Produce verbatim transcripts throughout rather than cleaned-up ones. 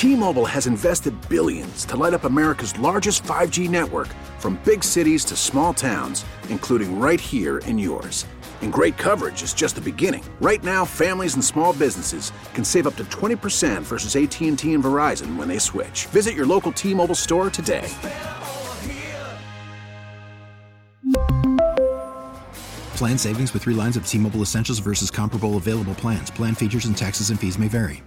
T-Mobile has invested billions to light up America's largest five G network, from big cities to small towns, including right here in yours. And great coverage is just the beginning. Right now, families and small businesses can save up to twenty percent versus A T and T and Verizon when they switch. Visit your local T-Mobile store today. Plan savings with three lines of T-Mobile Essentials versus comparable available plans. Plan features and taxes and fees may vary.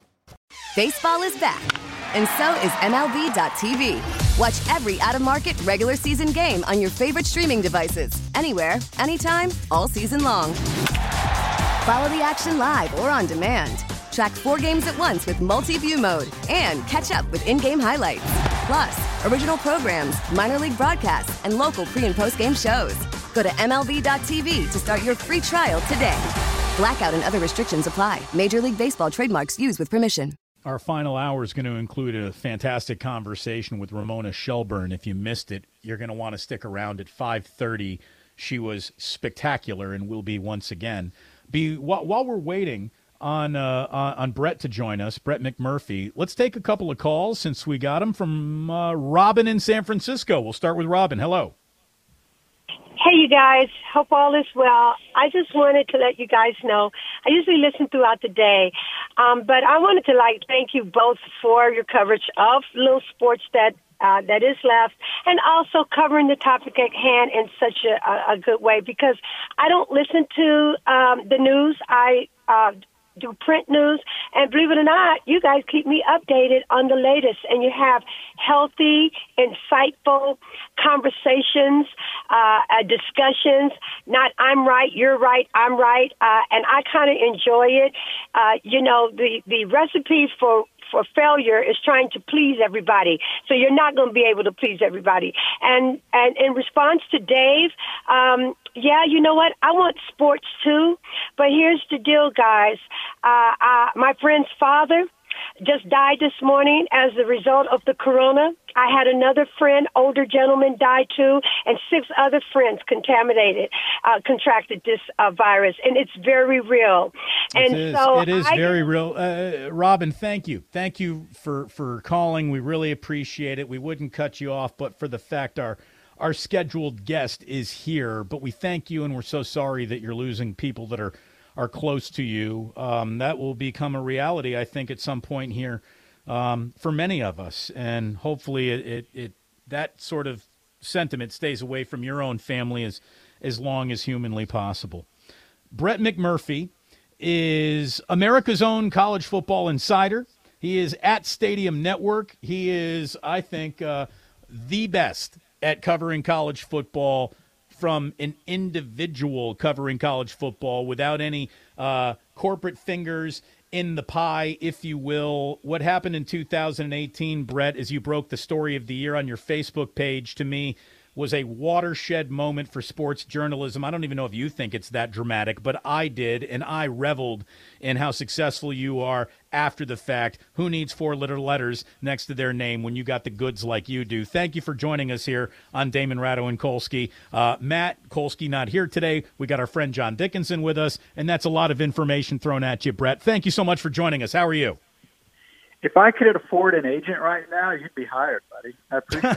Baseball is back, and so is M L B dot T V. Watch every out-of-market regular season game on your favorite streaming devices, anywhere, anytime, all season long. Follow the action live or on demand. Track four games at once with multi-view mode and catch up with in-game highlights. Plus, original programs, minor league broadcasts, and local pre- and post-game shows. Go to M L B dot T V to start your free trial today. Blackout and other restrictions apply. Major League Baseball trademarks used with permission. Our final hour is going to include a fantastic conversation with Ramona Shelburne. If you missed it, you're going to want to stick around at five thirty. She was spectacular and will be once again. Be while, while we're waiting on, uh, on on Brett to join us, Brett McMurphy, let's take a couple of calls since we got them from uh, Robin in San Francisco. We'll start with Robin. Hello. Hey, you guys. Hope all is well. I just wanted to let you guys know, I usually listen throughout the day, um, but I wanted to, like, thank you both for your coverage of little sports that uh, that is left, and also covering the topic at hand in such a, a, a good way, because I don't listen to um, the news. I uh, do print news, and believe it or not, you guys keep me updated on the latest, and you have healthy, insightful conversations, uh, uh, discussions, not I'm right, you're right, I'm right, uh, and I kind of enjoy it. Uh, you know, the, the recipe for for failure is trying to please everybody. So you're not going to be able to please everybody. And and in response to Dave, um, yeah, you know what? I want sports too. But here's the deal, guys. Uh, uh, my friend's father just died this morning as a result of the corona. I had another friend, older gentleman, die too, and six other friends contaminated, uh, contracted this uh, virus, and it's very real. And it is, so it is I, very real. Uh, Robin, thank you. Thank you for, for calling. We really appreciate it. We wouldn't cut you off, but for the fact our our scheduled guest is here. But we thank you, and we're so sorry that you're losing people that are are close to you. Um, that will become a reality, I think, at some point here um, for many of us. And hopefully it, it, it that sort of sentiment stays away from your own family as, as long as humanly possible. Brett McMurphy is America's own college football insider. He is at Stadium Network. He is, I think, uh, the best at covering college football from an individual covering college football without any uh, corporate fingers in the pie, if you will. What happened in two thousand eighteen, Brett, as you broke the story of the year on your Facebook page, to me was a watershed moment for sports journalism. I don't even know if you think it's that dramatic, but I did, and I reveled in how successful you are after the fact. Who needs four-letter letters next to their name when you got the goods like you do? Thank you for joining us here on Damon Ratto and Kolsky. Uh, Matt Kolsky not here today. We got our friend John Dickinson with us, and that's a lot of information thrown at you, Brett. Thank you so much for joining us. How are you? If I could afford an agent right now, you'd be hired, buddy. I appreciate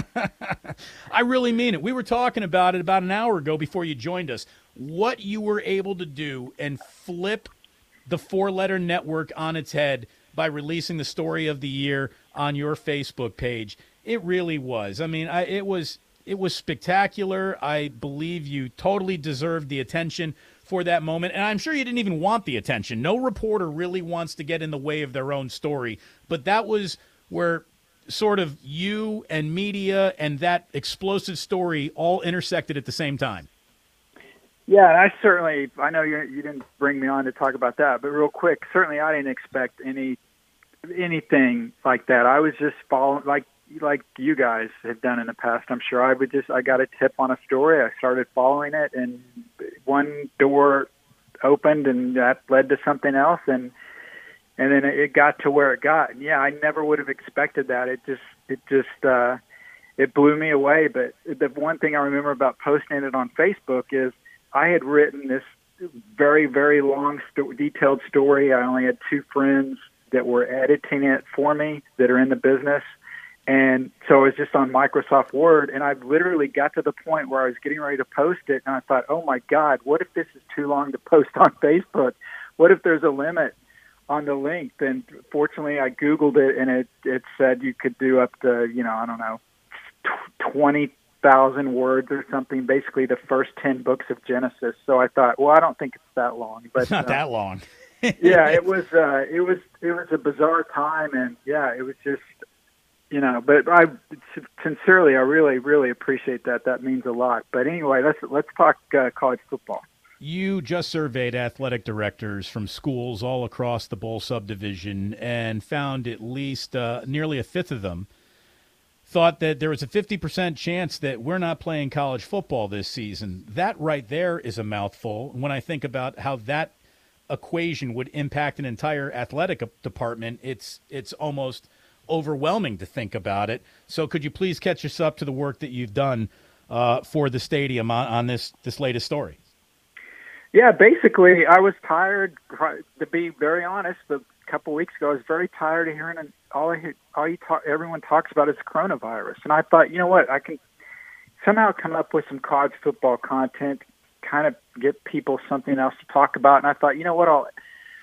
that. I really mean it. We were talking about it about an hour ago before you joined us. What you were able to do and flip the four-letter network on its head by releasing the story of the year on your Facebook page. It really was. I mean, I, it was it was spectacular. I believe you totally deserved the attention for that moment, and I'm sure you didn't even want the attention. No reporter really wants to get in the way of their own story, but that was where sort of you and media and that explosive story all intersected at the same time. Yeah, and I certainly, I know you you didn't bring me on to talk about that, but real quick, certainly I didn't expect any anything like that. I was just following, like like you guys have done in the past. I'm sure I would just, I got a tip on a story. I started following it, and one door opened, and that led to something else, and and then it got to where it got. And yeah, I never would have expected that. It just, it just, uh, it blew me away. But the one thing I remember about posting it on Facebook is I had written this very, very long, sto- detailed story. I only had two friends that were editing it for me that are in the business. And so it was just on Microsoft Word, and I literally got to the point where I was getting ready to post it, and I thought, oh, my God, what if this is too long to post on Facebook? What if there's a limit on the length? And fortunately, I Googled it, and it, it said you could do up to, you know, I don't know, twenty thousand words or something, basically the first ten books of Genesis. So I thought, well, I don't think it's that long. But it's not uh, that long. yeah, it was, uh, it was, it was a bizarre time, and yeah, it was just, you know, but I sincerely, I really, really appreciate that. That means a lot. But anyway, let's let's talk uh, college football. You just surveyed athletic directors from schools all across the Bowl subdivision and found at least uh, nearly a fifth of them thought that there was a fifty percent chance that we're not playing college football this season. That right there is a mouthful. When I think about how that equation would impact an entire athletic department, it's it's almost overwhelming to think about it. So could you please catch us up to the work that you've done uh, for the stadium on, on this, this latest story? Yeah, basically, I was tired, to be very honest, a couple weeks ago, I was very tired of hearing all, I, all you talk, everyone talks about is coronavirus. And I thought, you know what, I can somehow come up with some college football content, kind of get people something else to talk about. And I thought, you know what, I'll,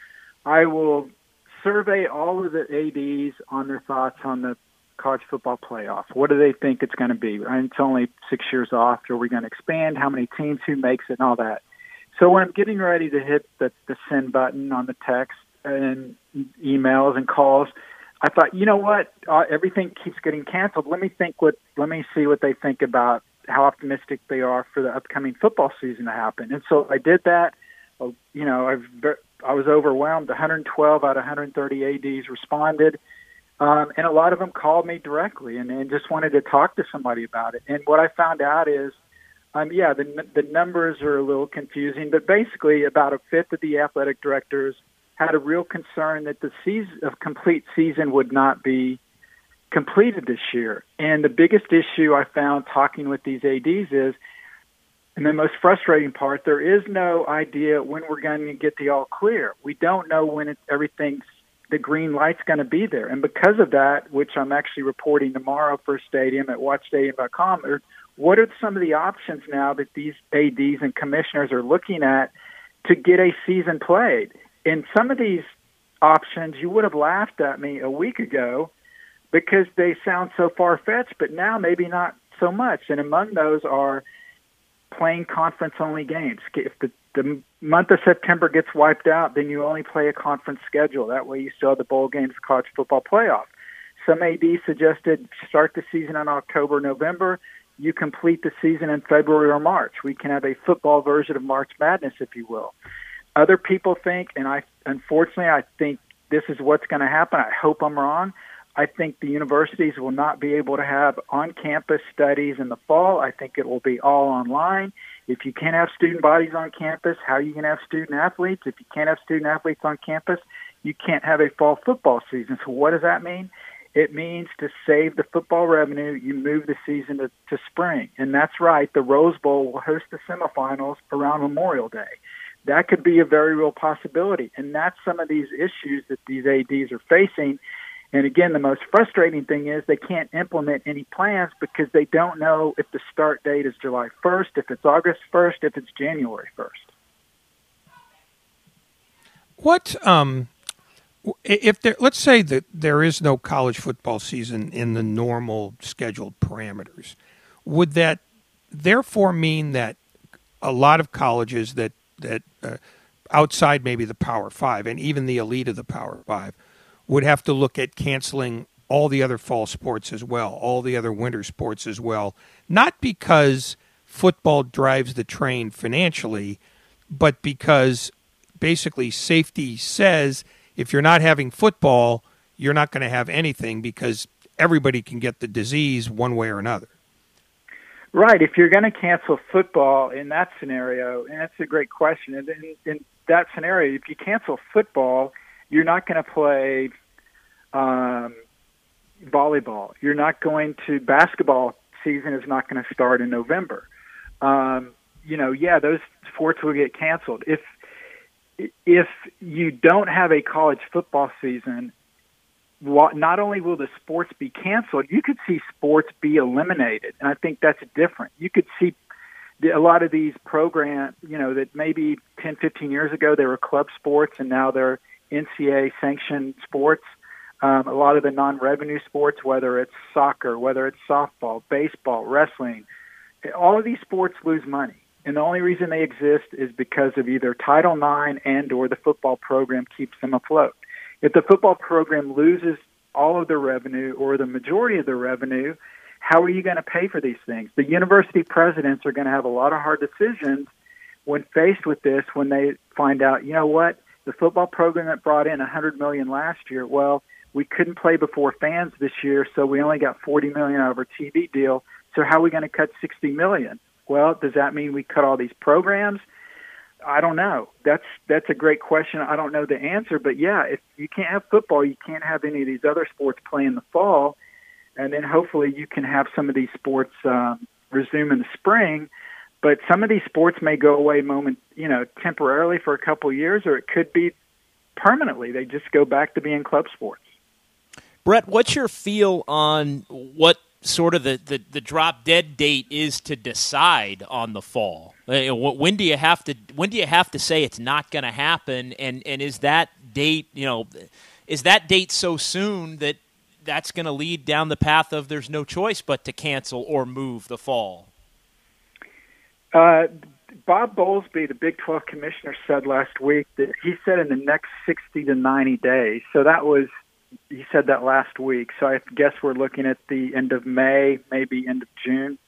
I will survey all of the A Ds on their thoughts on the college football playoff. What do they think it's going to be? And it's only six years off. Are we going to expand? How many teams? Who makes it? And all that. So when I'm getting ready to hit the, the send button on the text and emails and calls, I thought, you know what? Uh, everything keeps getting canceled. Let me think what. Let me see what they think about how optimistic they are for the upcoming football season to happen. And so I did that. Uh, you know, I've. I was overwhelmed. one hundred twelve out of one hundred thirty A Ds responded, um, and a lot of them called me directly and, and just wanted to talk to somebody about it. And what I found out is, um, yeah, the the numbers are a little confusing, but basically about a fifth of the athletic directors had a real concern that the season, a complete season would not be completed this year. And the biggest issue I found talking with these A Ds is, and the most frustrating part, there is no idea when we're going to get the all clear. We don't know when it, everything's, the green light's going to be there. And because of that, which I'm actually reporting tomorrow for Stadium at watch stadium dot com, or what are some of the options now that these A Ds and commissioners are looking at to get a season played? And some of these options, you would have laughed at me a week ago because they sound so far-fetched, but now maybe not so much. And among those are playing conference-only games. If the, the month of September gets wiped out, then you only play a conference schedule. That way you still have the bowl games, college football playoff. Some A D suggested start the season in October, November. You complete the season in February or March. We can have a football version of March Madness, if you will. Other people think, and I unfortunately I think this is what's going to happen. I hope I'm wrong. I think the universities will not be able to have on-campus studies in the fall. I think it will be all online. If you can't have student bodies on campus, how are you going to have student athletes? If you can't have student athletes on campus, you can't have a fall football season. So what does that mean? It means to save the football revenue, you move the season to, to spring. And that's right, the Rose Bowl will host the semifinals around Memorial Day. That could be a very real possibility. And that's some of these issues that these A Ds are facing. And again, the most frustrating thing is they can't implement any plans because they don't know if the start date is July first, if it's August first, if it's January first. What, um, if there, let's say that there is no college football season in the normal scheduled parameters, would that therefore mean that a lot of colleges that, that uh, outside maybe the Power Five and even the elite of the Power Five would have to look at canceling all the other fall sports as well, all the other winter sports as well, not because football drives the train financially, but because basically safety says if you're not having football, you're not going to have anything because everybody can get the disease one way or another. Right. If you're going to cancel football in that scenario, and that's a great question, and in, in that scenario, if you cancel football, you're not going to play um, volleyball. You're not going to – basketball season is not going to start in November. Um, you know, yeah, those sports will get canceled. If if you don't have a college football season not only will the sports be canceled, you could see sports be eliminated. And I think that's different. You could see a lot of these programs, you know, that maybe ten, fifteen years ago they were club sports and now they're N C A A-sanctioned sports. Um, a lot of the non-revenue sports, whether it's soccer, whether it's softball, baseball, wrestling, all of these sports lose money. And the only reason they exist is because of either Title nine and or the football program keeps them afloat. If the football program loses all of the revenue or the majority of the revenue, how are you going to pay for these things? The university presidents are going to have a lot of hard decisions when faced with this, when they find out, you know what, the football program that brought in one hundred million dollars last year, well, we couldn't play before fans this year, so we only got forty million dollars out of our T V deal. So how are we going to cut sixty million dollars? Well, does that mean we cut all these programs? I don't know. That's that's a great question. I don't know the answer, but yeah, if you can't have football, you can't have any of these other sports play in the fall, and then hopefully you can have some of these sports um, resume in the spring. But some of these sports may go away moment, you know, temporarily for a couple of years, or it could be permanently. They just go back to being club sports. Brett, what's your feel on what sort of the, the, the drop dead date is to decide on the fall? When do you have to when do you have to say it's not going to happen? And and is that date, you know, is that date so soon that that's going to lead down the path of there's no choice but to cancel or move the fall? Uh, Bob Bowlesby, the Big twelve commissioner, said last week that he said in the next sixty to ninety days. So that was, he said that last week. So I guess we're looking at the end of May, maybe end of June,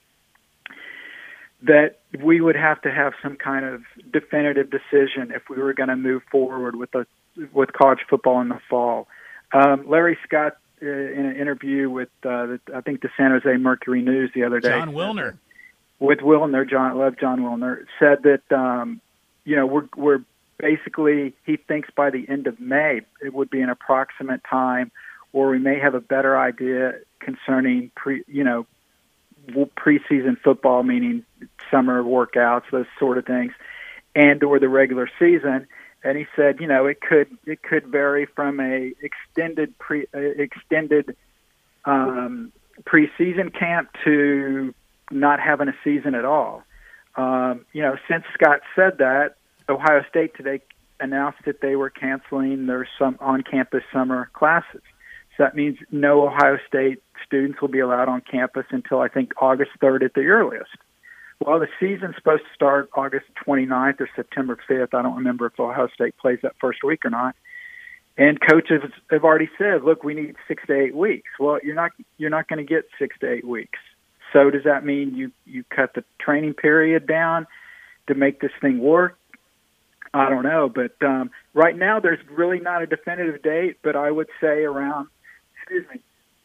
that we would have to have some kind of definitive decision if we were going to move forward with the with college football in the fall. Um, Larry Scott, uh, in an interview with, uh, the, I think, the San Jose Mercury News the other day. John Wilner. With Wilner, John, I love John Wilner, said that, um, you know, we're, we're basically, he thinks by the end of May, it would be an approximate time where we may have a better idea concerning, pre, you know, preseason football, meaning summer workouts, those sort of things, and or the regular season. And he said, you know, it could it could vary from a extended pre uh, extended um, preseason camp to not having a season at all. Um, you know, since Scott said that, Ohio State today announced that they were canceling their some on-campus summer classes. So that means no Ohio State students will be allowed on campus until, I think, August third at the earliest. Well, the season's supposed to start August twenty-ninth or September fifth. I don't remember if Ohio State plays that first week or not. And coaches have already said, look, we need six to eight weeks. Well, you're not you're not going to get six to eight weeks. So does that mean you, you cut the training period down to make this thing work? I don't know. But um, right now there's really not a definitive date, but I would say around, excuse me,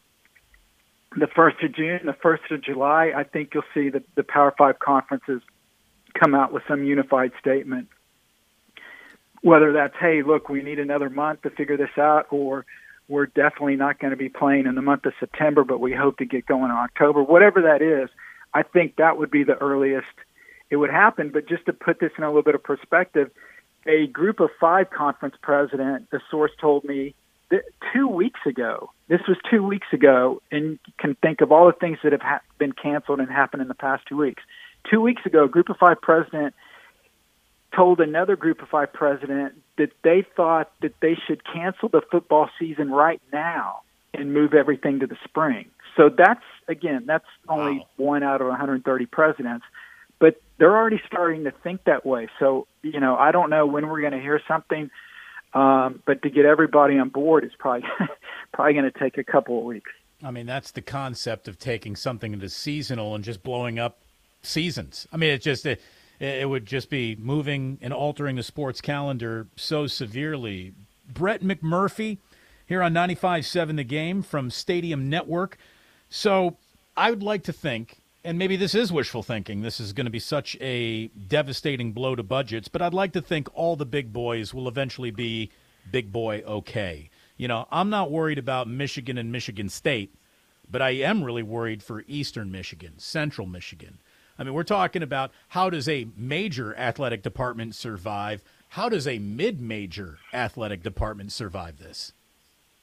the first of June, the first of July, I think you'll see the, the Power Five conferences come out with some unified statement. Whether that's, hey, look, we need another month to figure this out, or we're definitely not going to be playing in the month of September, but we hope to get going in October. Whatever that is, I think that would be the earliest it would happen. But just to put this in a little bit of perspective, a group of five conference president, the source told me that two weeks ago, this was two weeks ago, and you can think of all the things that have ha- been canceled and happened in the past two weeks. Two weeks ago, a group of five president told another group of five president that they thought that they should cancel the football season right now and move everything to the spring. So that's, again, that's only wow. one out of one hundred thirty presidents. But they're already starting to think that way. So, you know, I don't know when we're going to hear something, um, but to get everybody on board is probably probably going to take a couple of weeks. I mean, that's the concept of taking something that's seasonal and just blowing up seasons. I mean, it's just it, it would just be moving and altering the sports calendar so severely. Brett McMurphy here on ninety-five point seven The Game from Stadium Network. So I would like to think, and maybe this is wishful thinking, this is going to be such a devastating blow to budgets, but I'd like to think all the big boys will eventually be big boy okay. You know, I'm not worried about Michigan and Michigan State, but I am really worried for Eastern Michigan, Central Michigan. I mean, we're talking about how does a major athletic department survive? How does a mid-major athletic department survive this?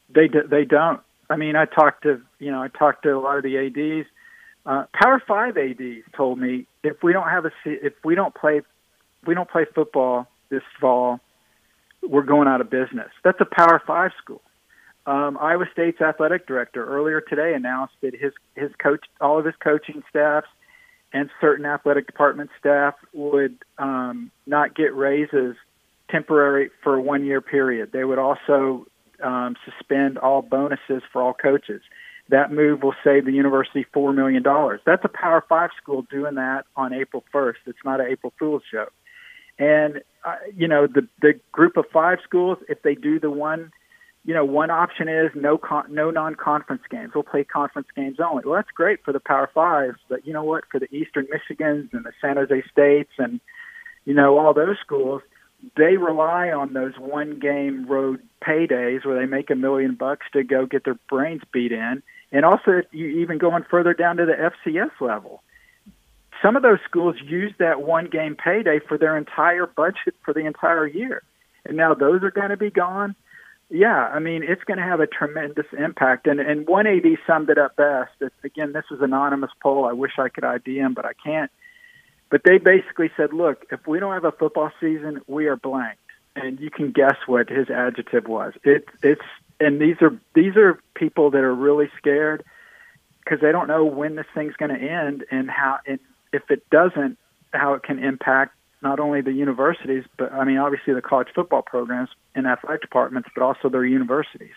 They do, they don't. I mean, I talked to you know I talked to a lot of the A Ds. Uh, Power Five A Ds told me if we don't have a if we don't play if we don't play football this fall, we're going out of business. That's a Power Five school. Um, Iowa State's athletic director earlier today announced that his his coach, all of his coaching staffs, and certain athletic department staff would um, not get raises temporary for a one-year period. They would also um, suspend all bonuses for all coaches. That move will save the university four million dollars. That's a Power Five school doing that on April first. It's not an April Fool's joke. And, uh, you know, the, the group of five schools, if they do the one, you know, one option is no con- no non-conference games. We'll play conference games only. Well, that's great for the Power Fives, but you know what? For the Eastern Michigans and the San Jose States and, you know, all those schools, they rely on those one-game road paydays where they make a million bucks to go get their brains beat in. And also, you even going further down to the F C S level. Some of those schools use that one-game payday for their entire budget for the entire year. And now those are going to be gone. Yeah, I mean, it's going to have a tremendous impact. And, and one A D summed it up best. Again, this is an anonymous poll. I wish I could I D him, but I can't. But they basically said, look, if we don't have a football season, we are blanked. And you can guess what his adjective was. It, it's and these are these are people that are really scared because they don't know when this thing's going to end and how. And if it doesn't, how it can impact not only the universities, but I mean, obviously the college football programs and athletic departments, but also their universities.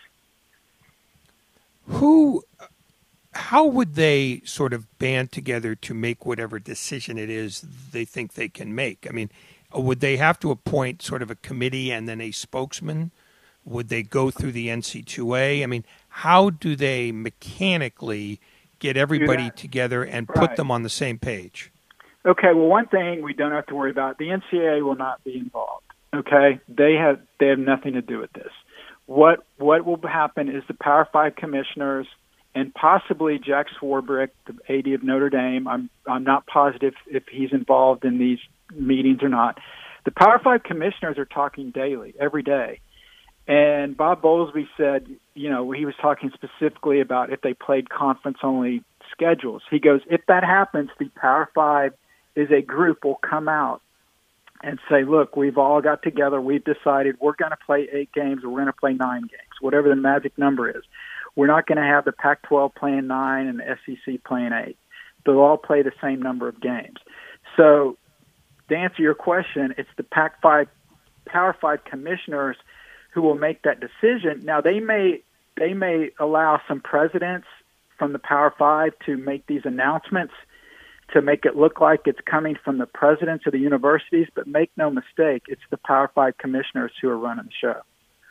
Who, how would they sort of band together to make whatever decision it is they think they can make? I mean, would they have to appoint sort of a committee and then a spokesman? Would they go through the N C double A? I mean, how do they mechanically get everybody together and put right. them on the same page? Okay, well, one thing we don't have to worry about, the N C double A will not be involved. Okay, they have they have nothing to do with this. What what will happen is the Power Five commissioners and possibly Jack Swarbrick, the A D of Notre Dame. I'm I'm not positive if he's involved in these meetings or not. The Power Five commissioners are talking daily, every day. And Bob Bowlesby said, you know, he was talking specifically about if they played conference-only schedules. He goes, if that happens, the Power Five is a group will come out and say, look, we've all got together. We've decided we're going to play eight games or we're going to play nine games, whatever the magic number is. We're not going to have the Pac twelve playing nine and the S E C playing eight. They'll all play the same number of games. So to answer your question, it's the Pac five, Power Five commissioners who will make that decision. Now, they may they may allow some presidents from the Power Five to make these announcements to make it look like it's coming from the presidents of the universities, but make no mistake, it's the Power Five commissioners who are running the show.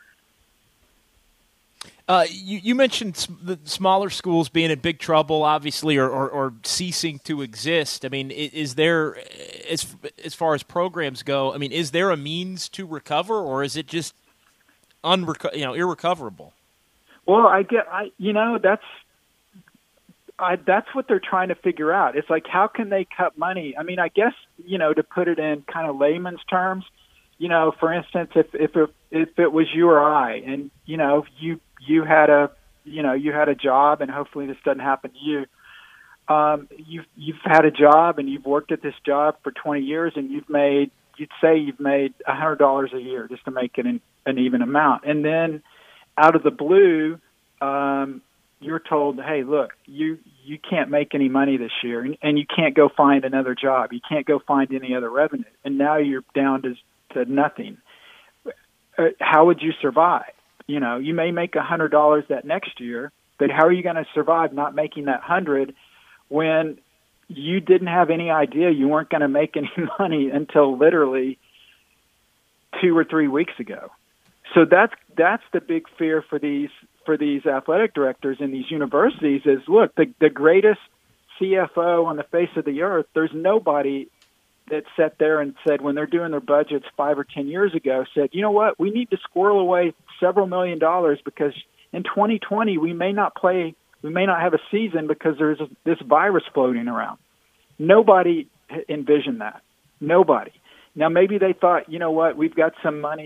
Uh, you, you mentioned sm- the smaller schools being in big trouble, obviously, or, or, or ceasing to exist. I mean, is, is there, as as far as programs go, I mean, is there a means to recover, or is it just unreco- you know, irrecoverable? Well, I get, I you know, that's I, that's what they're trying to figure out. It's like, how can they cut money? I mean, I guess, you know, to put it in kind of layman's terms, you know, for instance, if if it, if it was you or I, and you know, you you had a you know you had a job, and hopefully this doesn't happen to you. Um, you've you've had a job, and you've worked at this job for twenty years, and you've made you'd say you've made a hundred dollars a year just to make it an, an even amount, and then out of the blue, um, you're told, hey, look, you you can't make any money this year, and, and you can't go find another job. You can't go find any other revenue, and now you're down to to nothing. Uh, how would you survive? You know, you may make a hundred dollars that next year, but how are you going to survive not making that hundred when you didn't have any idea you weren't going to make any money until literally two or three weeks ago? So that's that's the big fear for these for these athletic directors in these universities is, look, the, the greatest C F O on the face of the earth, there's nobody that sat there and said, when they're doing their budgets five or ten years ago, said, you know what, we need to squirrel away several million dollars because in twenty twenty we may not play, we may not have a season because there's a, this virus floating around. Nobody envisioned that. Nobody. Now, maybe they thought, you know what, we've got some money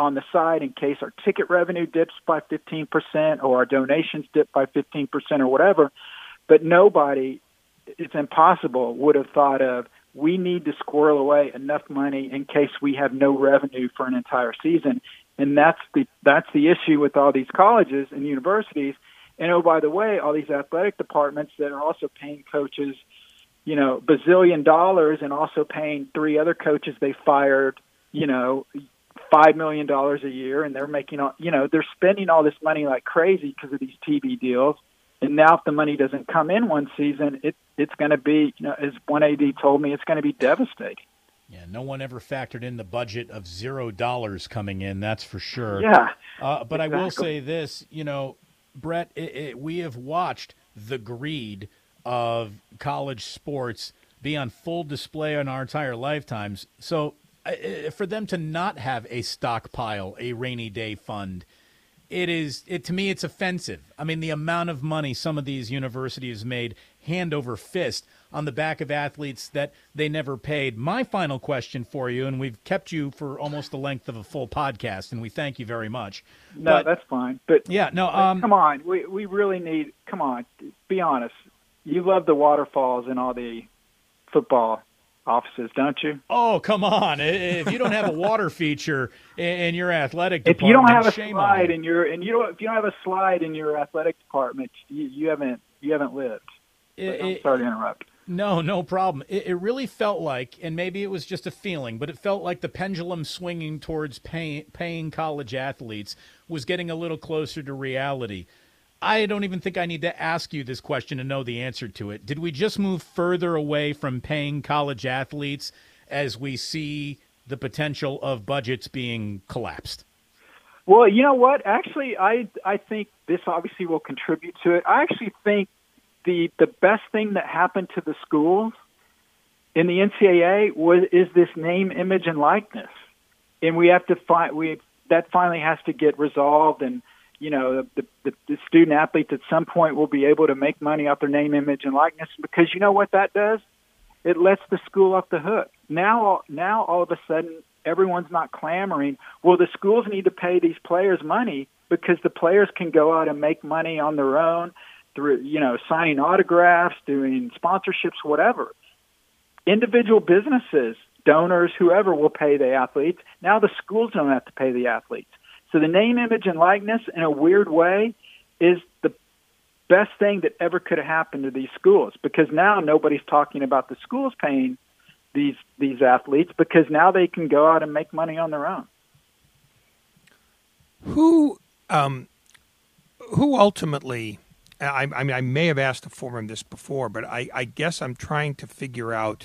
on the side in case our ticket revenue dips by fifteen percent or our donations dip by fifteen percent or whatever. But nobody, it's impossible, would have thought of, we need to squirrel away enough money in case we have no revenue for an entire season. And that's the that's the issue with all these colleges and universities. And, oh, by the way, all these athletic departments that are also paying coaches, you know, bazillion dollars and also paying three other coaches they fired, you know, five million dollars a year. And they're making, all, you know, they're spending all this money like crazy because of these T V deals. And now if the money doesn't come in one season, it it's going to be, you know, as one A D told me, it's going to be devastating. Yeah, no one ever factored in the budget of zero dollars coming in, that's for sure. Yeah. Uh, but exactly. I will say this, you know, Brett, it, it, we have watched the greed of college sports be on full display in our entire lifetimes. So uh, for them to not have a stockpile, a rainy day fund, it is, it to me, it's offensive. I mean, the amount of money some of these universities made hand over fist on the back of athletes that they never paid. My final question for you, and we've kept you for almost the length of a full podcast, and we thank you very much. No, but, that's fine. But yeah, no, um, come on, we we really need. Come on, be honest. You love the waterfalls in all the football offices, don't you? Oh, come on! If you don't have a water feature in your athletic if department, you don't have a shame slide on you. in your and you don't if you don't have a slide in your athletic department, you, you haven't you haven't lived. It, I'm it, sorry to interrupt. No, no problem. It, it really felt like, and maybe it was just a feeling, but it felt like the pendulum swinging towards pay, paying college athletes was getting a little closer to reality. I don't even think I need to ask you this question to know the answer to it. Did we just move further away from paying college athletes as we see the potential of budgets being collapsed? Well, you know what? Actually, I I think this obviously will contribute to it. I actually think the the best thing that happened to the schools in the N C double A was is this name, image, and likeness, and we have to find we that finally has to get resolved. And you know, the, the the student athletes at some point will be able to make money off their name, image, and likeness, because you know what that does? It lets the school off the hook. Now, now all of a sudden, everyone's not clamoring, well, the schools need to pay these players money because the players can go out and make money on their own through, you know, signing autographs, doing sponsorships, whatever. Individual businesses, donors, whoever will pay the athletes. Now the schools don't have to pay the athletes. So the name, image, and likeness, in a weird way, is the best thing that ever could have happened to these schools, because now nobody's talking about the schools paying these these athletes, because now they can go out and make money on their own. Who, um, who ultimately? I, I mean, I may have asked the forum this before, but I, I guess I'm trying to figure out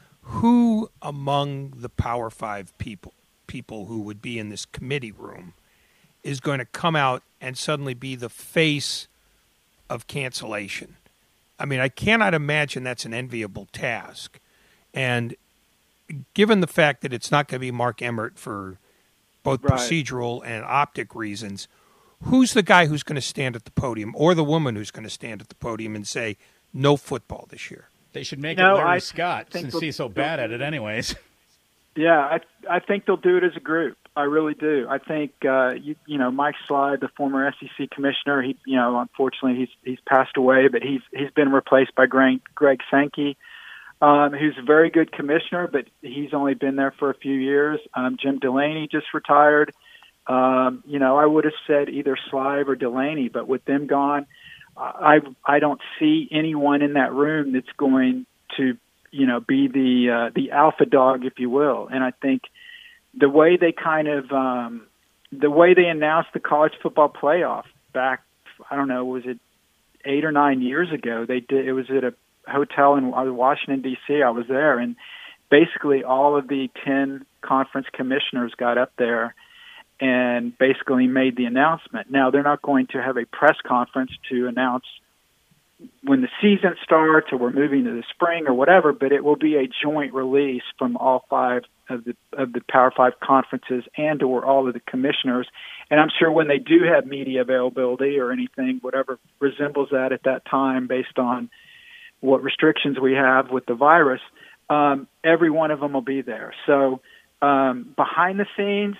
who among the Power Five people people who would be in this committee room is going to come out and suddenly be the face of cancellation. I mean, I cannot imagine that's an enviable task. And given the fact that it's not going to be Mark Emmert for both right. procedural and optic reasons, who's the guy who's going to stand at the podium, or the woman who's going to stand at the podium and say, no football this year? They should make no, it Larry I Scott, since he's so bad at it anyways. Yeah, I I think they'll do it as a group. I really do. I think uh, you you know Mike Slide, the former S E C commissioner, he you know unfortunately he's he's passed away, but he's he's been replaced by Greg, Greg Sankey, um, who's a very good commissioner, but he's only been there for a few years. Um, Jim Delaney just retired. Um, you know, I would have said either Slide or Delaney, but with them gone, I I don't see anyone in that room that's going to you know be the uh, the alpha dog, if you will. And I think the way they kind of um, the way they announced the college football playoff back, I don't know, was it eight or nine years ago? They did. It was at a hotel in Washington D C I was there, and basically all of the ten conference commissioners got up there and basically made the announcement. Now, they're not going to have a press conference to announce when the season starts or we're moving to the spring or whatever, but it will be a joint release from all five of the of the Power Five conferences and or all of the commissioners. And I'm sure when they do have media availability or anything, whatever resembles that at that time based on what restrictions we have with the virus, um, every one of them will be there. So um, behind the scenes,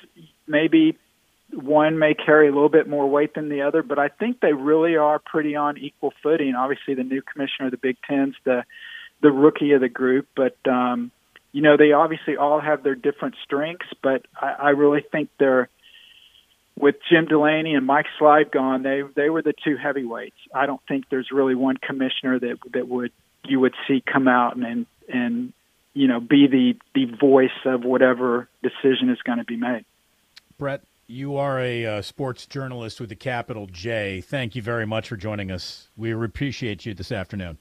maybe one may carry a little bit more weight than the other, but I think they really are pretty on equal footing. Obviously, the new commissioner of the Big Ten's the the rookie of the group, but um, you know, they obviously all have their different strengths. But I, I really think they're, with Jim Delaney and Mike Slide gone, they they were the two heavyweights. I don't think there's really one commissioner that that would you would see come out and and, and you know be the the voice of whatever decision is going to be made. Brett, you are a uh, sports journalist with a capital J. Thank you very much for joining us. We appreciate you this afternoon.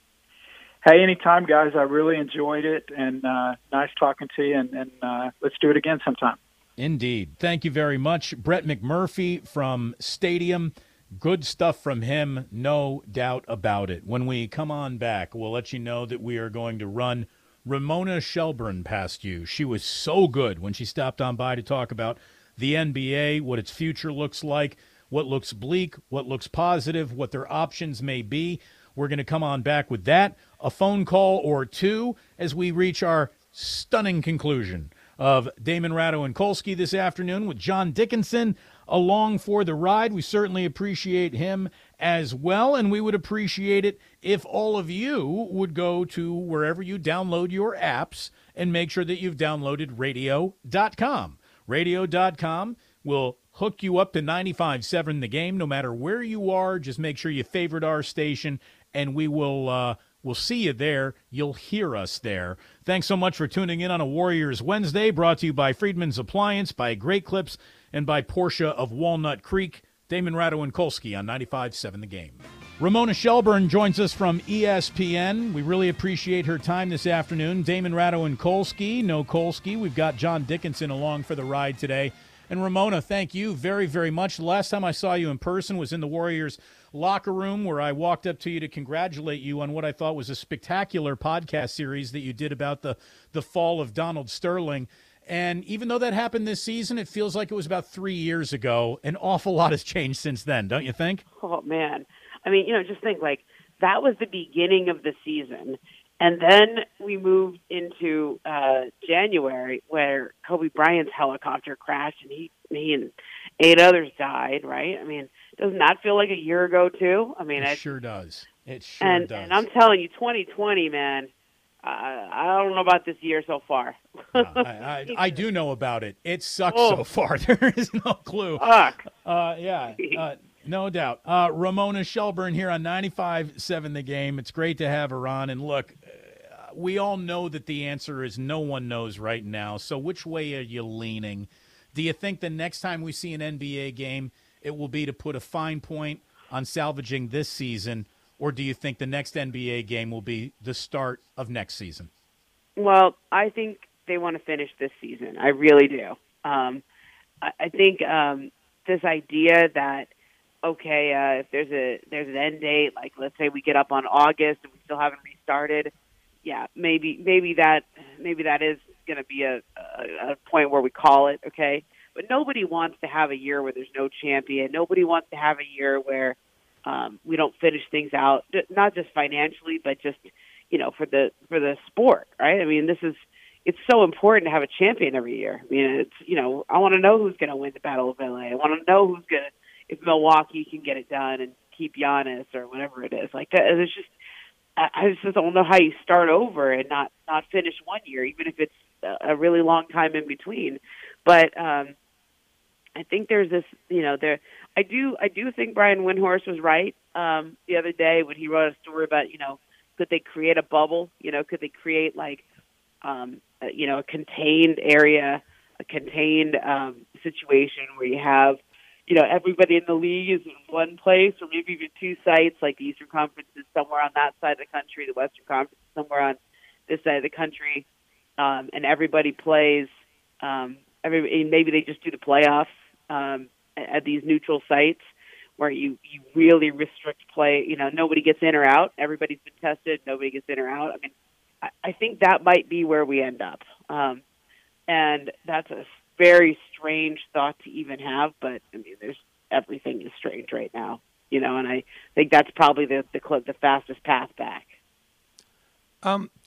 Hey, anytime, guys. I really enjoyed it, and uh, nice talking to you, and, and uh, let's do it again sometime. Indeed. Thank you very much. Brett McMurphy from Stadium. Good stuff from him, no doubt about it. When we come on back, we'll let you know that we are going to run Ramona Shelburne past you. She was so good when she stopped on by to talk about the N B A, what its future looks like, what looks bleak, what looks positive, what their options may be. We're going to come on back with that, a phone call or two, as we reach our stunning conclusion of Damon Ratto and Kolsky this afternoon with John Dickinson along for the ride. We certainly appreciate him as well, and we would appreciate it if all of you would go to wherever you download your apps and make sure that you've downloaded radio dot com. radio dot com will hook you up to ninety-five point seven The Game no matter where you are. Just make sure you favorite our station, and we will uh, we'll see you there. You'll hear us there. Thanks so much for tuning in on a Warriors Wednesday, brought to you by Friedman's Appliance, by Great Clips, and by Porsche of Walnut Creek. Damon Ratto and Kolsky on ninety-five point seven The Game. Ramona Shelburne joins us from E S P N. We really appreciate her time this afternoon. Damon Ratto and Kolsky, no Kolsky. We've got John Dickinson along for the ride today. And Ramona, thank you very, very much. The last time I saw you in person was in the Warriors locker room, where I walked up to you to congratulate you on what I thought was a spectacular podcast series that you did about the, the fall of Donald Sterling. And even though that happened this season, it feels like it was about three years ago. An awful lot has changed since then, don't you think? Oh, man. I mean, you know, just think, like, that was the beginning of the season. And then we moved into uh, January, where Kobe Bryant's helicopter crashed, and he, he and eight others died, right? I mean, doesn't that feel like a year ago, too? I mean, it I, sure does. It sure and, does. And I'm telling you, twenty twenty, man, uh, I don't know about this year so far. uh, I, I, I do know about it. It sucks oh. so far. There is no clue. Fuck. Uh, yeah, uh, no doubt. Uh, Ramona Shelburne here on ninety-five point seven The Game. It's great to have her on. And look, uh, we all know that the answer is no one knows right now. So which way are you leaning? Do you think the next time we see an N B A game, it will be to put a fine point on salvaging this season, or do you think the next N B A game will be the start of next season? Well, I think they want to finish this season. I really do. Um, I, I think um, this idea that, okay, uh, if there's a there's an end date, like let's say we get up on August and we still haven't restarted, yeah, maybe maybe that maybe that is going to be a, a, a point where we call it, okay? But nobody wants to have a year where there's no champion. Nobody wants to have a year where um, we don't finish things out, not just financially, but just, you know, for the for the sport, right? I mean, this is it's so important to have a champion every year. I mean, it's, you know, I want to know who's going to win the Battle of L A. I want to know who's going to, if Milwaukee can get it done and keep Giannis or whatever it is. Like that, it's just, I just don't know how you start over and not not finish one year, even if it's a really long time in between. But um, I think there's this, you know, there. I do, I do think Brian Windhorst was right um, the other day when he wrote a story about, you know, could they create a bubble? You know, could they create like, um, a, you know, a contained area, a contained um, situation where you have, you know, everybody in the league is in one place, or maybe even two sites, like the Eastern Conference is somewhere on that side of the country, the Western Conference is somewhere on this side of the country, um, and everybody plays. Um, every maybe they just do the playoffs um, at these neutral sites where you, you really restrict play. You know, nobody gets in or out. Everybody's been tested. Nobody gets in or out. I mean, I, I think that might be where we end up, um, and that's a very strange thought to even have, but I mean, there's everything is strange right now, you know, and I think that's probably the the, the fastest path back. Um,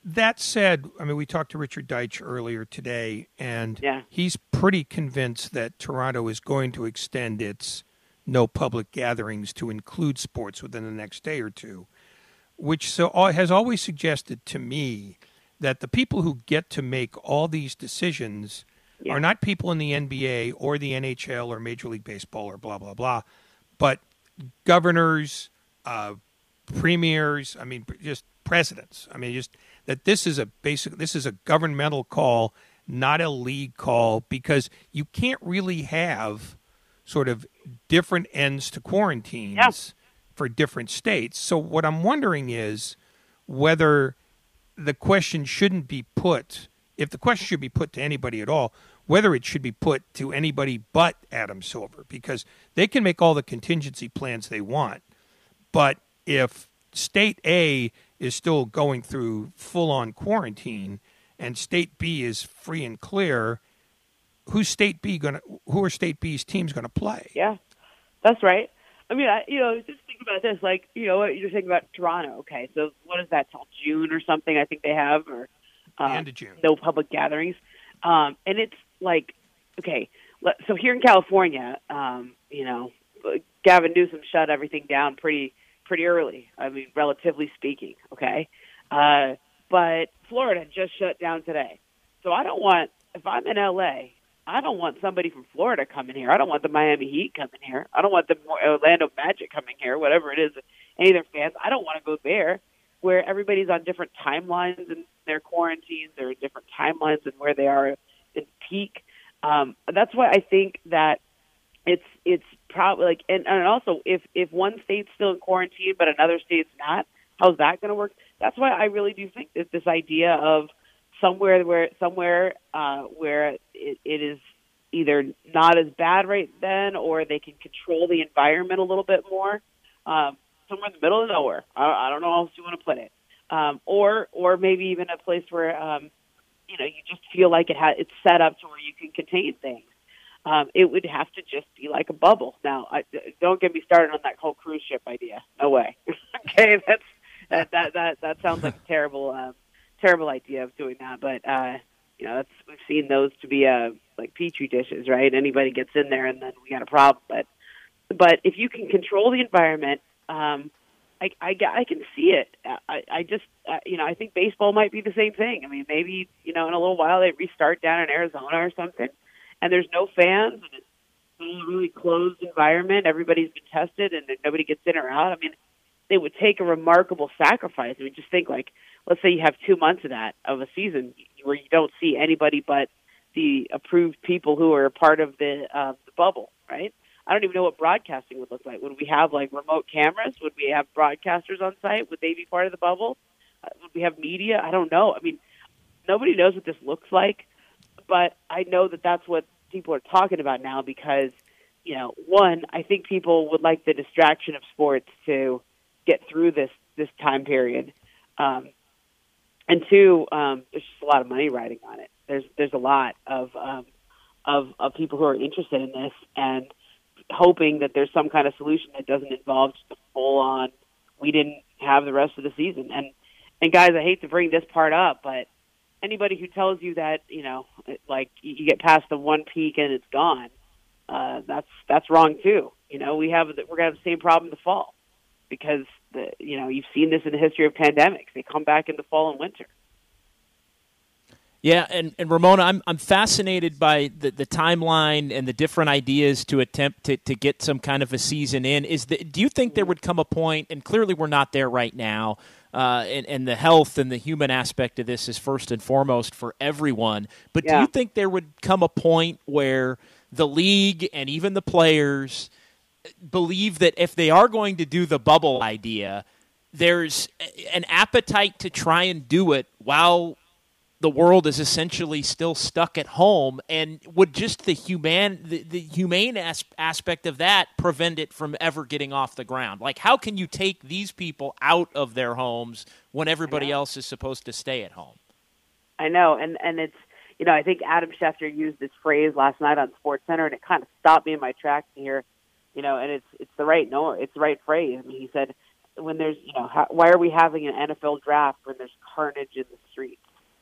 That said, I mean, we talked to Richard Deitch earlier today, and yeah. he's pretty convinced that Toronto is going to extend its no public gatherings to include sports within the next day or two, which so has always suggested to me that the people who get to make all these decisions yeah. are not people in the N B A or the N H L or Major League Baseball or blah, blah, blah, but governors, uh, premiers, I mean, just presidents. I mean, just that this is a basic, this is a governmental call, not a league call, because you can't really have sort of different ends to quarantines yeah. for different states. So what I'm wondering is whether the question shouldn't be put, if the question should be put to anybody at all, whether it should be put to anybody but Adam Silver, because they can make all the contingency plans they want. But if State A is still going through full-on quarantine and State B is free and clear, who's State B going to? Who are State B's teams going to play? Yeah, that's right. I mean, I, you know, just think about this. Like, you know, you're thinking about Toronto. Okay, so what is that till June or something? I think they have, or uh, end of June. No public gatherings, um, and it's like, okay, so here in California, um, you know, Gavin Newsom shut everything down pretty. pretty early, I mean, relatively speaking, okay? Uh, but Florida just shut down today. So I don't want, if I'm in L A, I don't want somebody from Florida coming here. I don't want the Miami Heat coming here. I don't want the Orlando Magic coming here, whatever it is, any of their fans. I don't want to go there where everybody's on different timelines in their quarantines or different timelines and where they are in peak. Um, that's why I think that it's it's probably like, and, and also if, if one state's still in quarantine but another state's not, how's that going to work? That's why I really do think that this idea of somewhere where somewhere uh, where it, it is either not as bad right then, or they can control the environment a little bit more, um, somewhere in the middle of nowhere. I, I don't know how else you want to put it, um, or or maybe even a place where um, you know you just feel like it ha- it's set up to where you can contain things. Um, it would have to just be like a bubble. Now, I, don't get me started on that whole cruise ship idea. No way. Okay, that's that that that that sounds like a terrible um, terrible idea of doing that. But uh, you know, that's we've seen those to be uh, like petri dishes, right? Anybody gets in there, and then we got a problem. But but if you can control the environment, um, I, I I can see it. I I just uh, you know I think baseball might be the same thing. I mean, maybe you know in a little while they restart down in Arizona or something. And there's no fans, and it's a really closed environment. Everybody's been tested, and nobody gets in or out. I mean, it would take a remarkable sacrifice. I mean, just think like, let's say you have two months of that, of a season, where you don't see anybody but the approved people who are a part of the, uh, the bubble, right? I don't even know what broadcasting would look like. Would we have, like, remote cameras? Would we have broadcasters on site? Would they be part of the bubble? Uh, would we have media? I don't know. I mean, nobody knows what this looks like. But I know that that's what people are talking about now because, you know, one, I think people would like the distraction of sports to get through this, this time period. Um, and two, um, there's just a lot of money riding on it. There's there's a lot of, um, of of people who are interested in this and hoping that there's some kind of solution that doesn't involve just a full-on, we didn't have the rest of the season. And, and guys, I hate to bring this part up, but anybody who tells you that, you know, like you get past the one peak and it's gone, uh, that's that's wrong too. You know, we have we're gonna have the same problem in the fall because the you know you've seen this in the history of pandemics. They come back in the fall and winter. Yeah, and, and Ramona, I'm I'm fascinated by the, the timeline and the different ideas to attempt to, to get some kind of a season in. Is the, do you think there would come a point, and clearly we're not there right now, uh, and, and the health and the human aspect of this is first and foremost for everyone, but yeah. do you think there would come a point where the league and even the players believe that if they are going to do the bubble idea, there's an appetite to try and do it while the world is essentially still stuck at home, and would just the human, the, the humane as- aspect of that prevent it from ever getting off the ground? Like, how can you take these people out of their homes when everybody else is supposed to stay at home? I know, and and it's, you know, I think Adam Schefter used this phrase last night on SportsCenter, and it kind of stopped me in my tracks to hear, you know, and it's it's the right no, it's the right phrase. I mean, he said, when there's, you know, how, why are we having an N F L draft when there's carnage in the streets?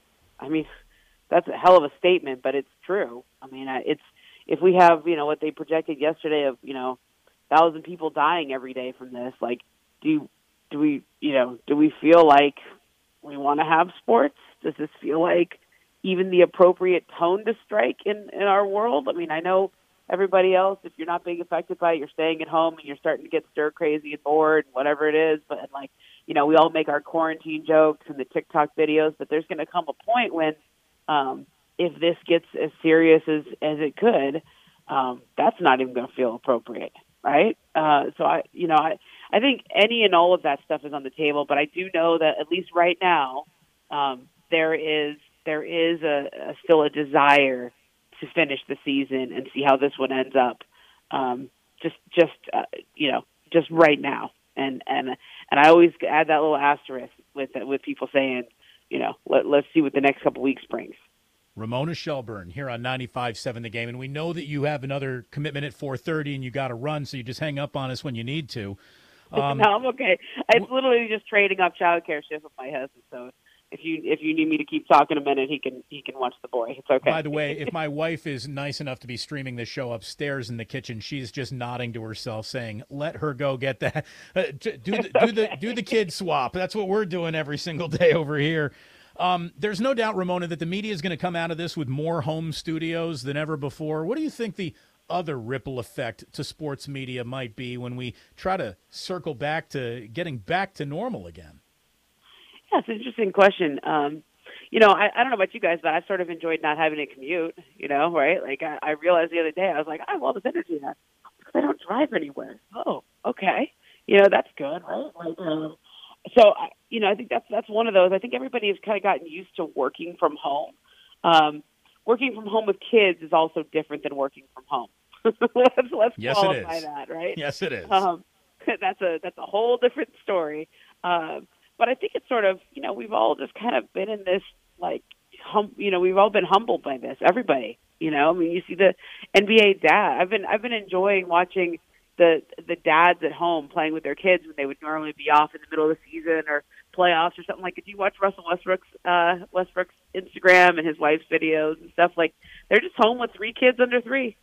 I mean, that's a hell of a statement, but it's true. I mean, it's if we have, you know, what they projected yesterday of, you know, thousand people dying every day from this, like, do do we, you know, do we feel like we want to have sports? Does this feel like even the appropriate tone to strike in, in our world? I mean, I know everybody else, if you're not being affected by it, you're staying at home and you're starting to get stir crazy and bored, whatever it is. But, like, you know, we all make our quarantine jokes and the TikTok videos, but there's going to come a point when um, if this gets as serious as, as it could, um, that's not even going to feel appropriate, right? Uh, so, I, you know, I, I think any and all of that stuff is on the table, but I do know that at least right now um, there is there is a, a still a desire to finish the season and see how this one ends up. Um, just, just uh, you know, just right now, and and and I always add that little asterisk with with people saying, you know, let, let's see what the next couple weeks brings. Ramona Shelburne here on ninety-five point seven The Game, and we know that you have another commitment at four thirty, and you got to run, so you just hang up on us when you need to. Um, no, I'm okay. It's literally just trading off childcare shifts with my husband, so. If you if you need me to keep talking a minute, he can he can watch the boy. It's okay. By the way, if my wife is nice enough to be streaming the show upstairs in the kitchen, she's just nodding to herself, saying, "Let her go get that. Uh, do the do the do the kid swap." That's what we're doing every single day over here. Um, there's no doubt, Ramona, that the media is going to come out of this with more home studios than ever before. What do you think the other ripple effect to sports media might be when we try to circle back to getting back to normal again? Yeah, it's an interesting question. Um, you know, I, I don't know about you guys, but I've sort of enjoyed not having to commute, you know, right? Like, I, I realized the other day, I was like, I have all this energy now because I don't drive anywhere. Oh, okay. You know, that's good, right? Like, um, so, I, you know, I think that's that's one of those. I think everybody has kind of gotten used to working from home. Um, working from home with kids is also different than working from home. let's let's yes, qualify it is. that, right? Yes, it is. Um, that's a that's a whole different story. Um, But I think it's sort of, you know, we've all just kind of been in this, like, hum, you know, we've all been humbled by this. Everybody, you know, I mean, you see the N B A dad. I've been, I've been enjoying watching the the dads at home playing with their kids when they would normally be off in the middle of the season or playoffs or something. Like, if you watch Russell Westbrook's uh, Westbrook's Instagram and his wife's videos and stuff, like, they're just home with three kids under three,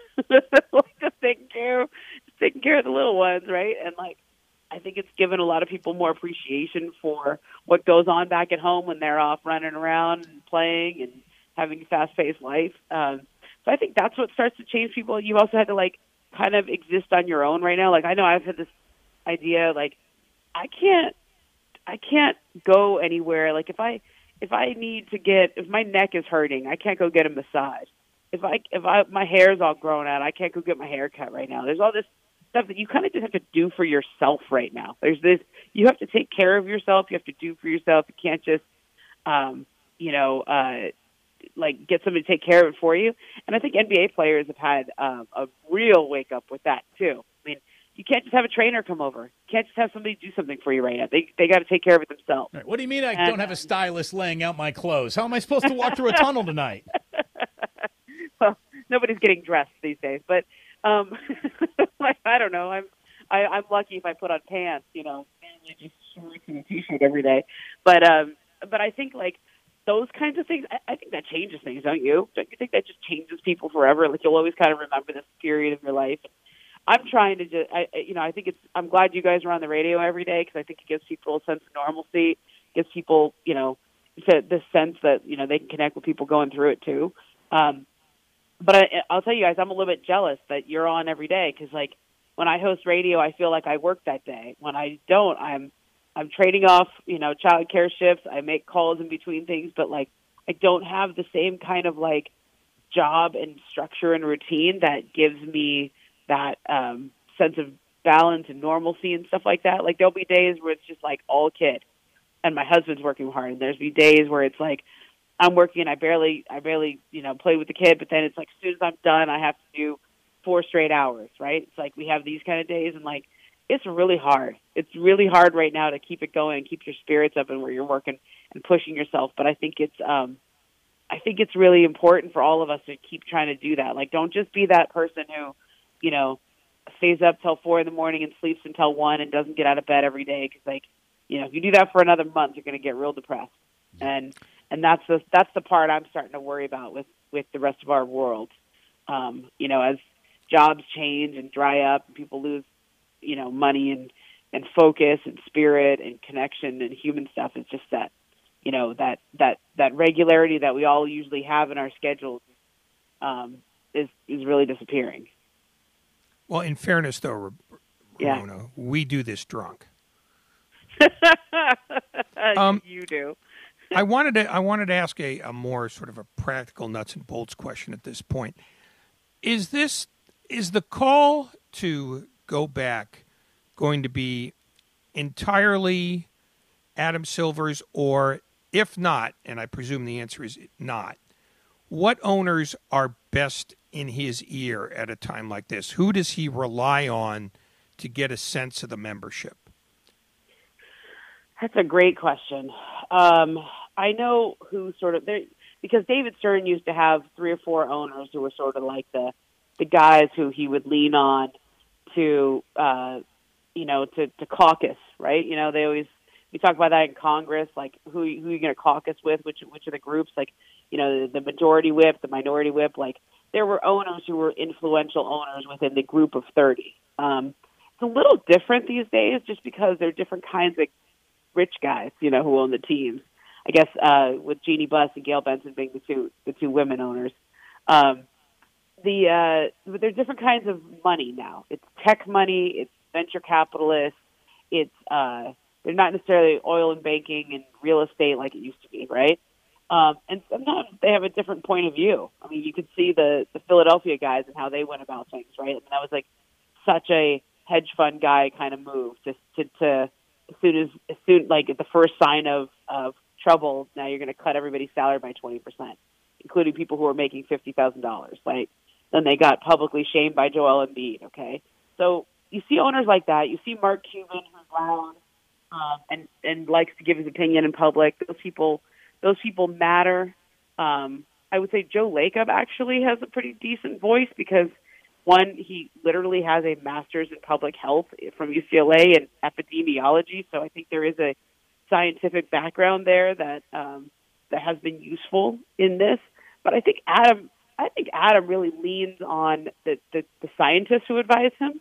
like just taking care, of, just taking care of the little ones, right? And like. I think it's given a lot of people more appreciation for what goes on back at home when they're off running around and playing and having a fast-paced life. Um, so I think that's what starts to change people. You also had to, like, kind of exist on your own right now. Like, I know I've had this idea, like, I can't, I can't go anywhere. Like, if I, if I need to get, if my neck is hurting, I can't go get a massage. If I, if I, my hair's all grown out, I can't go get my hair cut right now. There's all this stuff that you kind of just have to do for yourself right now. There's this, you have to take care of yourself. You have to do for yourself. You can't just, um, you know, uh, like get somebody to take care of it for you. And I think N B A players have had um, a real wake up with that too. I mean, you can't just have a trainer come over. You can't just have somebody do something for you right now. They they got to take care of it themselves. Right. What do you mean I and, don't have a stylist laying out my clothes? How am I supposed to walk through a tunnel tonight? Well, nobody's getting dressed these days, but um, like, I don't know. I'm I, I'm lucky if I put on pants, you know, just shorts and a t-shirt every day. But um, but I think like those kinds of things. I, I think that changes things, don't you? Don't you think that just changes people forever? Like you'll always kind of remember this period of your life. I'm trying to just, I, you know, I think it's. I'm glad you guys are on the radio every day because I think it gives people a sense of normalcy. Gives people, you know, the sense that you know they can connect with people going through it too. Um, But I, I'll tell you guys, I'm a little bit jealous that you're on every day because, like, when I host radio, I feel like I work that day. When I don't, I'm I'm trading off, you know, child care shifts. I make calls in between things, but, like, I don't have the same kind of, like, job and structure and routine that gives me that um, sense of balance and normalcy and stuff like that. Like, there'll be days where it's just, like, all kid, and my husband's working hard, and there's be days where it's, like, I'm working, I barely, I barely, you know, play with the kid, but then it's like, as soon as I'm done, I have to do four straight hours, right? It's like we have these kind of days, and like, it's really hard. It's really hard right now to keep it going and keep your spirits up and where you're working and pushing yourself. But I think it's, um, I think it's really important for all of us to keep trying to do that. Like, don't just be that person who, you know, stays up till four in the morning and sleeps until one and doesn't get out of bed every day. Because, like, you know, if you do that for another month, you're going to get real depressed. And and that's the that's the part I'm starting to worry about with, with the rest of our world. Um, you know, as jobs change and dry up, and people lose, you know, money and, and focus and spirit and connection and human stuff. It's just that, you know, that that that regularity that we all usually have in our schedules um, is is really disappearing. Well, in fairness, though, Ramona, yeah. we do this drunk. um, you do. I wanted to I wanted to ask a, a more sort of a practical nuts and bolts question at this point. Is this is the call to go back going to be entirely Adam Silver's, or if not, and I presume the answer is not, what owners are best in his ear at a time like this? Who does he rely on to get a sense of the membership? That's a great question. Um, I know who sort of, because David Stern used to have three or four owners who were sort of like the, the guys who he would lean on to, uh, you know, to, to caucus, right? You know, they always, we talk about that in Congress, like who, who are you going to caucus with, which, which are the groups, like, you know, the, the majority whip, the minority whip, like there were owners who were influential owners within the group of thirty. Um, it's a little different these days just because there are different kinds of rich guys, you know, who own the teams. I guess uh, with Jeannie Buss and Gail Benson being the two the two women owners, um, the uh, but there's different kinds of money now. It's tech money, it's venture capitalists, it's uh, they're not necessarily oil and banking and real estate like it used to be, right? Um, and sometimes they have a different point of view. I mean, you could see the the Philadelphia guys and how they went about things, right? I mean, that was like such a hedge fund guy kind of move to to. to As soon as, as soon like at the first sign of, of trouble, now you're going to cut everybody's salary by twenty percent, including people who are making fifty thousand dollars. Like, then they got publicly shamed by Joel Embiid. Okay, so you see owners like that. You see Mark Cuban, who's loud um, and and likes to give his opinion in public. Those people, those people matter. Um, I would say Joe Lacob actually has a pretty decent voice because. One, he literally has a master's in public health from U C L A and epidemiology, so I think there is a scientific background there that um, that has been useful in this. But I think Adam, I think Adam really leans on the, the, the scientists who advise him.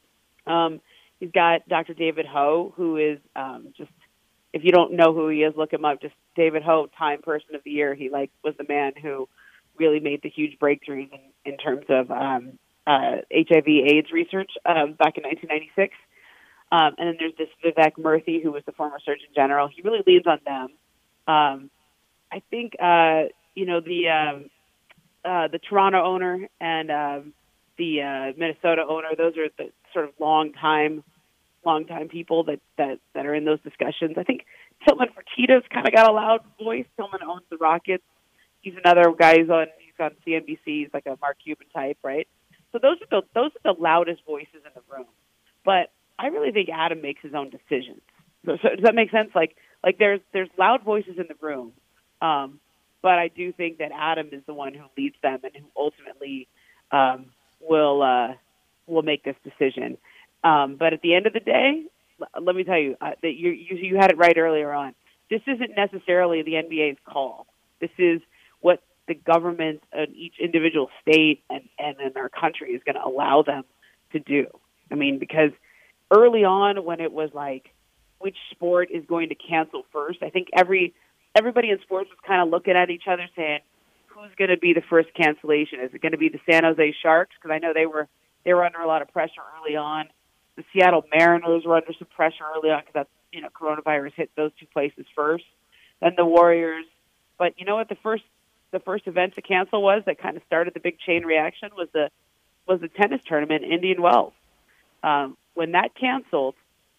Um, he's got Doctor David Ho, who is um, just, if you don't know who he is, look him up. Just David Ho, Time Person of the Year. He like was the man who really made the huge breakthroughs in, in terms of um, Uh, H I V AIDS research um, back in nineteen ninety-six. Um, and then there's this Vivek Murthy, who was the former Surgeon General. He really leans on them. Um, I think, uh, you know, the um, uh, the Toronto owner and um, the uh, Minnesota owner, those are the sort of long time, long time people that, that, that are in those discussions. I think Tillman Fertitta's kind of got a loud voice. Tillman owns the Rockets. He's another guy who's on, he's on C N B C. He's like a Mark Cuban type, right? So those are the those are the loudest voices in the room. But I really think Adam makes his own decisions. So, so does that make sense? Like like there's there's loud voices in the room, um, but I do think that Adam is the one who leads them and who ultimately um, will uh, will make this decision. Um, but at the end of the day, l- let me tell you uh, that you, you you had it right earlier on. This isn't necessarily the N B A's call. This is what the government in each individual state and, and in our country is going to allow them to do. I mean, because early on when it was like, which sport is going to cancel first, I think every everybody in sports was kind of looking at each other saying, who's going to be the first cancellation? Is it going to be the San Jose Sharks? Because I know they were they were under a lot of pressure early on. The Seattle Mariners were under some pressure early on because that's, you know, coronavirus hit those two places first. Then the Warriors. But you know what the first the first event to cancel was that kind of started the big chain reaction was the was the tennis tournament in Indian Wells. Um, when that canceled,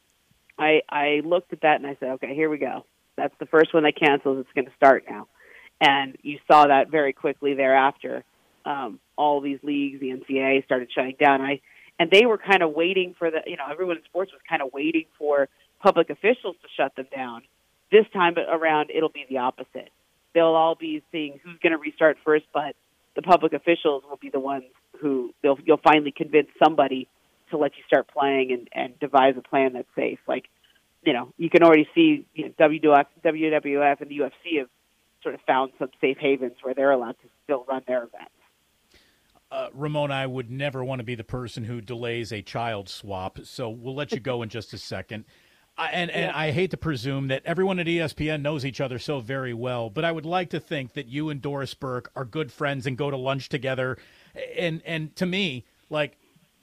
I I looked at that and I said, okay, here we go. That's the first one that cancels. It's going to start now. And you saw that very quickly thereafter. Um, all these leagues, the N C double A started shutting down. I and they were kind of waiting for the, you know, everyone in sports was kind of waiting for public officials to shut them down. This time around, it'll be the opposite. They'll all be seeing who's going to restart first, but the public officials will be the ones who they'll you'll finally convince somebody to let you start playing and, and devise a plan that's safe. Like, you know, you can already see you know, W W F and the U F C have sort of found some safe havens where they're allowed to still run their events. Uh, Ramona, I would never want to be the person who delays a child swap, so we'll let you go in just a second. I, and, and I hate to presume that everyone at E S P N knows each other so very well, but I would like to think that you and Doris Burke are good friends and go to lunch together. And and to me, like,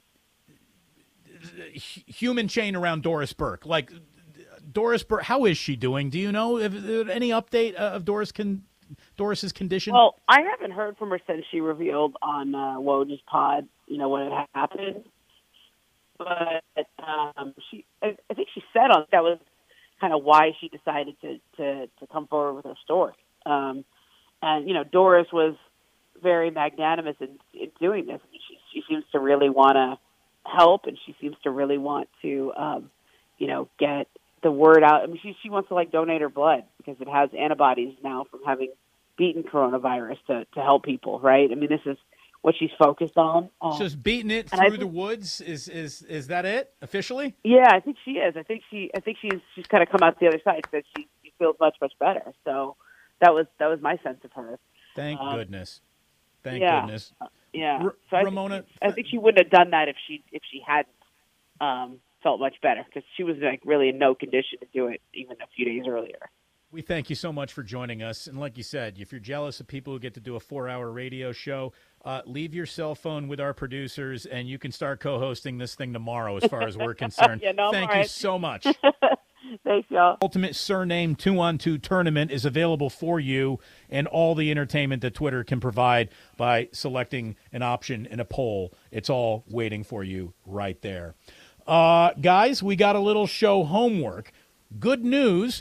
human chain around Doris Burke. Like, Doris Burke, how is she doing? Do you know if, if any update of Doris can, Doris's condition? Well, I haven't heard from her since she revealed on uh, Woj's pod, you know, what had happened. But um, she, I, I think she said on that was kind of why she decided to, to, to come forward with her story. Um, and, you know, Doris was very magnanimous in, in doing this. I mean, she, she seems to really want to help, and she seems to really want to, um, you know, get the word out. I mean, she, she wants to, like, donate her blood because it has antibodies now from having beaten coronavirus to, to help people, right? I mean, this is what she's focused on. Um, Just beating it through think, the woods. Is is is that it officially? Yeah, I think she is. I think she. I think she's she's kind of come out the other side because she, she feels much much better. So that was that was my sense of her. Thank um, goodness. Thank yeah, goodness. Uh, yeah. R- so I Ramona, think, I think she wouldn't have done that if she if she hadn't um, felt much better because she was like really in no condition to do it even a few days earlier. We thank you so much for joining us. And like you said, if you're jealous of people who get to do a four-hour radio show, uh, leave your cell phone with our producers, and you can start co-hosting this thing tomorrow as far as we're concerned. yeah, no, thank you right. so much. Thanks, y'all. Ultimate Surname two-on-two tournament is available for you and all the entertainment that Twitter can provide by selecting an option in a poll. It's all waiting for you right there. Uh, guys, we got a little show homework. Good news.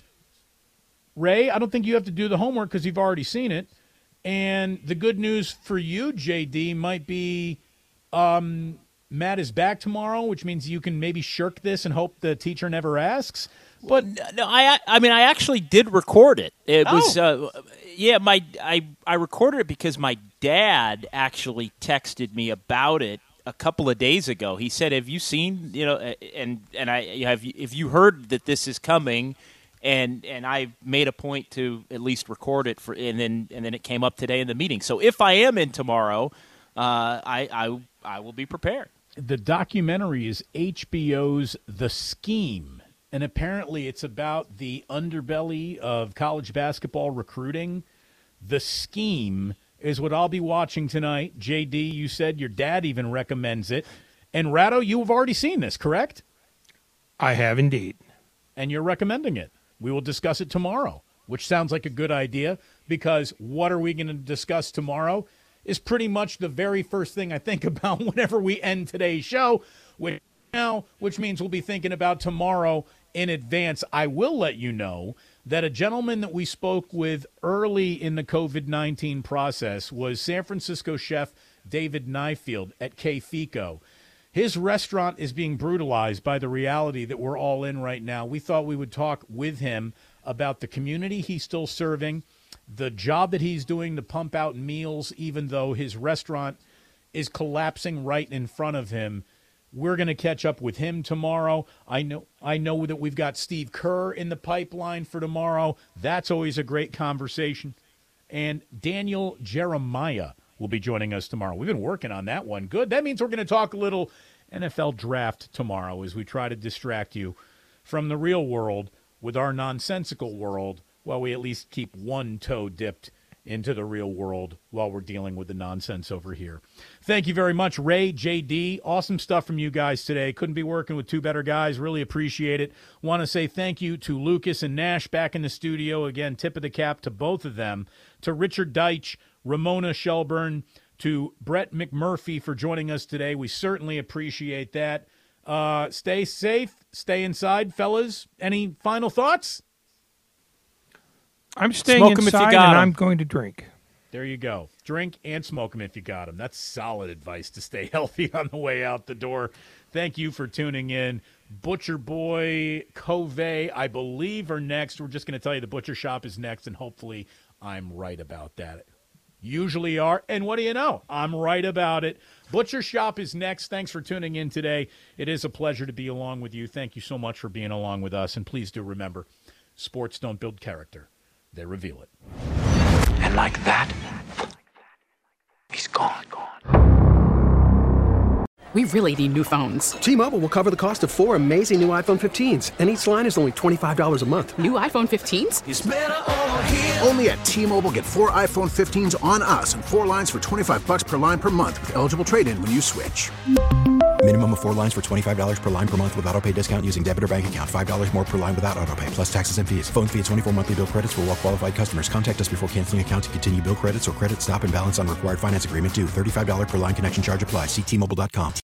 Ray, I don't think you have to do the homework because you've already seen it. And the good news for you, J D, might be um, Matt is back tomorrow, which means you can maybe shirk this and hope the teacher never asks. But no, I I mean I actually did record it. It oh. was uh, yeah, my I I recorded it because my dad actually texted me about it a couple of days ago. He said, "Have you seen, you know, and and I have if you heard that this is coming?" And and I made a point to at least record it for, and then and then it came up today in the meeting. So if I am in tomorrow, uh, I, I I will be prepared. The documentary is H B O's The Scheme, and apparently it's about the underbelly of college basketball recruiting. The Scheme is what I'll be watching tonight. J D, you said your dad even recommends it, and Ratto, you have already seen this, correct? I have indeed, and you're recommending it. We will discuss it tomorrow, which sounds like a good idea because what are we going to discuss tomorrow is pretty much the very first thing I think about whenever we end today's show, which now, which means we'll be thinking about tomorrow in advance. I will let you know that a gentleman that we spoke with early in the COVID nineteen process was San Francisco chef David Nyfield at K Fico. His restaurant is being brutalized by the reality that we're all in right now. We thought we would talk with him about the community he's still serving, the job that he's doing to pump out meals, even though his restaurant is collapsing right in front of him. We're going to catch up with him tomorrow. I know I know that we've got Steve Kerr in the pipeline for tomorrow. That's always a great conversation. And Daniel Jeremiah will be joining us tomorrow. We've been working on that one. Good. That means we're going to talk a little N F L draft tomorrow as we try to distract you from the real world with our nonsensical world while we at least keep one toe dipped into the real world while we're dealing with the nonsense over here. Thank you very much, Ray, J D. Awesome stuff from you guys today. Couldn't be working with two better guys. Really appreciate it. Want to say thank you to Lucas and Nash back in the studio. Again, tip of the cap to both of them. To Richard Deitch, Ramona Shelburne, to Brett McMurphy for joining us today. We certainly appreciate that. Uh, stay safe. Stay inside, fellas. Any final thoughts? I'm staying Smoke 'em if you inside, got and 'em. I'm going to drink. There you go. Drink and smoke them if you got them. That's solid advice to stay healthy on the way out the door. Thank you for tuning in. Butcher Boy, Covey, I believe, are next. We're just going to tell you the Butcher Shop is next, and hopefully I'm right about that. Usually are. And what do you know? I'm right about it. Butcher Shop is next. Thanks for tuning in today. It is a pleasure to be along with you. Thank you so much for being along with us. And please do remember, sports don't build character. They reveal it. And like that, he's gone, gone. We really need new phones. T-Mobile will cover the cost of four amazing new iPhone fifteens, and each line is only twenty-five dollars a month. New iPhone fifteens? It's better over here. Only at T-Mobile, get four iPhone fifteens on us and four lines for twenty-five bucks per line per month with eligible trade-in when you switch. Minimum of four lines for twenty-five dollars per line per month with autopay discount using debit or bank account. five dollars more per line without autopay, plus taxes and fees. Phone fee at twenty-four monthly bill credits for well-qualified customers. Contact us before canceling account to continue bill credits or credit stop and balance on required finance agreement due. thirty-five dollars per line connection charge applies. See T Mobile dot com.